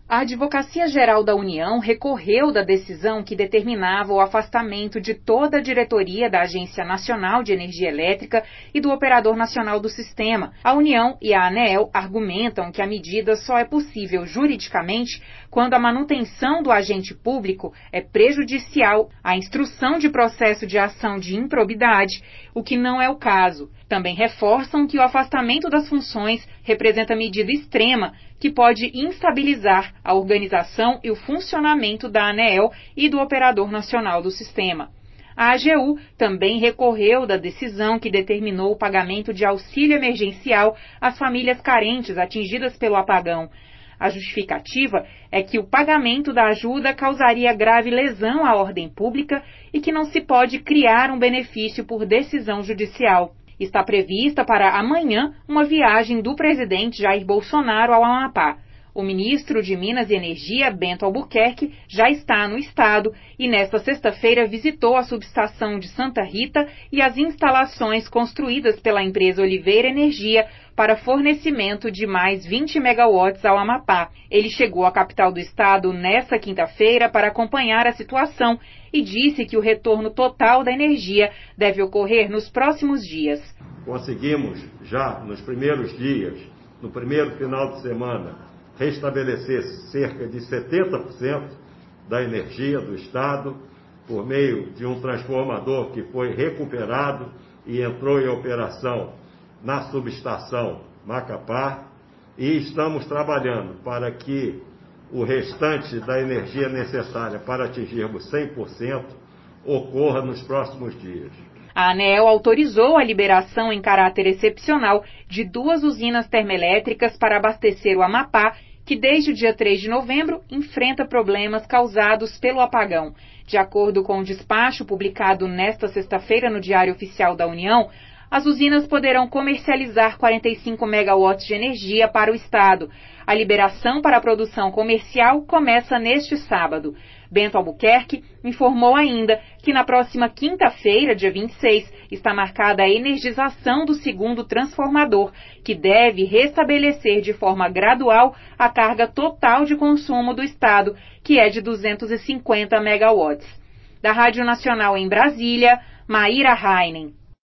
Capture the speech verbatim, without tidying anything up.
A Advocacia Geral da União recorreu da decisão que determinava o afastamento de toda a diretoria da Agência Nacional de Energia Elétrica e do Operador Nacional do Sistema. A União e a ANEEL argumentam que a medida só é possível juridicamente quando a manutenção do agente público é prejudicial à instrução de processo de ação de improbidade, o que não é o caso. Também reforçam que o afastamento das funções representa medida extrema que pode instabilizar a organização e o funcionamento da ANEEL e do Operador Nacional do Sistema. A AGU também recorreu da decisão que determinou o pagamento de auxílio emergencial às famílias carentes atingidas pelo apagão. A justificativa é que o pagamento da ajuda causaria grave lesão à ordem pública e que não se pode criar um benefício por decisão judicial. Está prevista para amanhã uma viagem do presidente Jair Bolsonaro ao Amapá. O ministro de Minas e Energia, Bento Albuquerque, já está no estado e nesta sexta-feira visitou a subestação de Santa Rita e as instalações construídas pela empresa Oliveira Energia para fornecimento de mais vinte megawatts ao Amapá. Ele chegou à capital do estado nesta quinta-feira para acompanhar a situação e disse que o retorno total da energia deve ocorrer nos próximos dias. Conseguimos já nos primeiros dias, no primeiro final de semana, restabelecer cerca de setenta por cento da energia do estado por meio de um transformador que foi recuperado e entrou em operação na subestação Macapá, e estamos trabalhando para que o restante da energia necessária para atingirmos cem por cento ocorra nos próximos dias. A ANEEL autorizou a liberação em caráter excepcional de duas usinas termoelétricas para abastecer o Amapá, que desde o dia três de novembro enfrenta problemas causados pelo apagão. De acordo com o despacho publicado nesta sexta-feira no Diário Oficial da União, as usinas poderão comercializar quarenta e cinco megawatts de energia para o estado. A liberação para a produção comercial começa neste sábado. Bento Albuquerque informou ainda que na próxima quinta-feira, dia vinte e seis, está marcada a energização do segundo transformador, que deve restabelecer de forma gradual a carga total de consumo do estado, que é de duzentos e cinquenta megawatts. Da Rádio Nacional em Brasília, Maíra Heinen.